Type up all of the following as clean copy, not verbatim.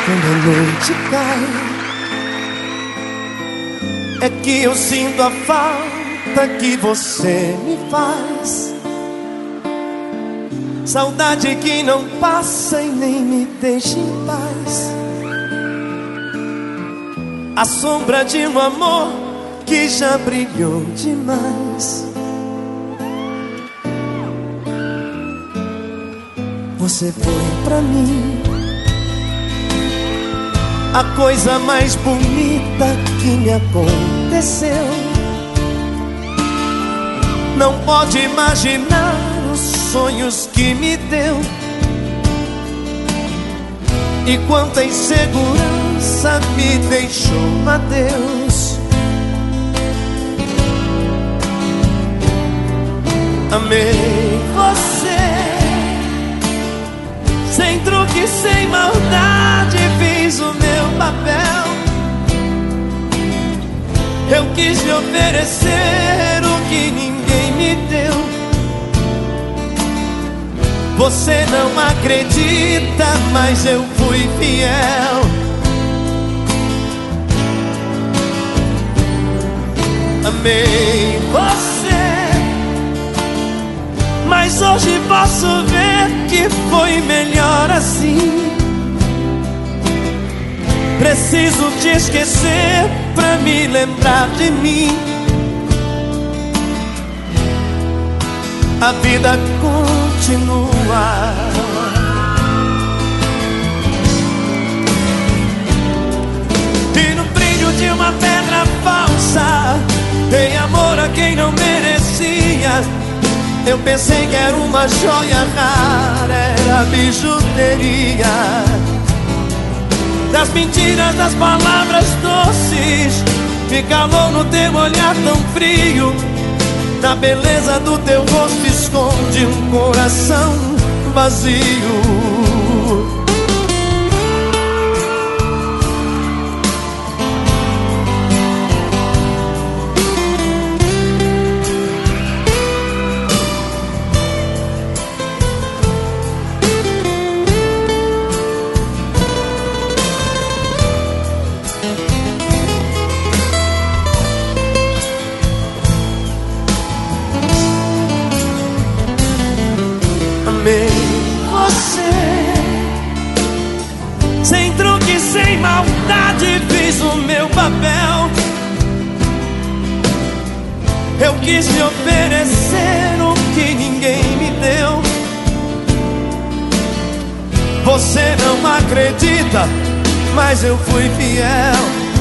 quando a noite cai, é que eu sinto a falta que você me faz. Saudade que não passa e nem me deixa em paz. A sombra de um amor que já brilhou demais. Você foi pra mim a coisa mais bonita que me aconteceu. Não pode imaginar os sonhos que me deu e quanta insegurança me deixou. Adeus. Amei você, sem truque, sem maldade, fiz o meu papel. Eu quis lhe oferecer o que ninguém me deu. Você não acredita, mas eu fui fiel. Amei você, mas hoje posso ver que foi melhor assim. Preciso te esquecer pra me lembrar de mim. A vida continua. E no brilho de uma pedra falsa, dei amor a quem não merecia. Eu pensei que era uma joia rara, era bijuteria. Das mentiras, das palavras doces, me calou no teu olhar tão frio. Na beleza do teu rosto esconde um coração vazio. Amei você, sem truque, sem maldade, fiz o meu papel. Eu quis lhe oferecer o que ninguém me deu. Você não acredita, mas eu fui fiel.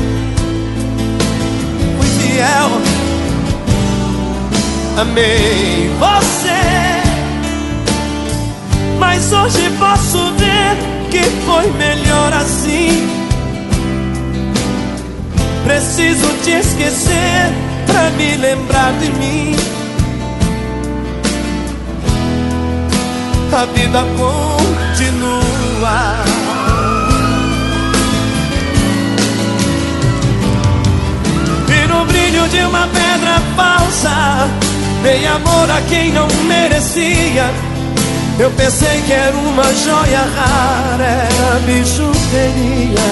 Fui fiel. Amei você, mas hoje posso ver que foi melhor assim. Preciso te esquecer pra me lembrar de mim. A vida continua. E no brilho de uma pedra falsa, dei amor a quem não merecia. Eu pensei que era uma joia rara, era bijuteria.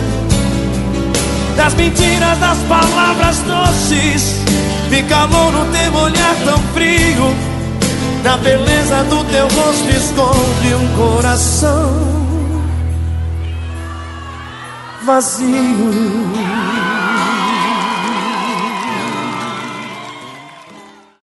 Das mentiras, das palavras doces, me calou no teu olhar tão frio. Na beleza do teu rosto esconde um coração vazio.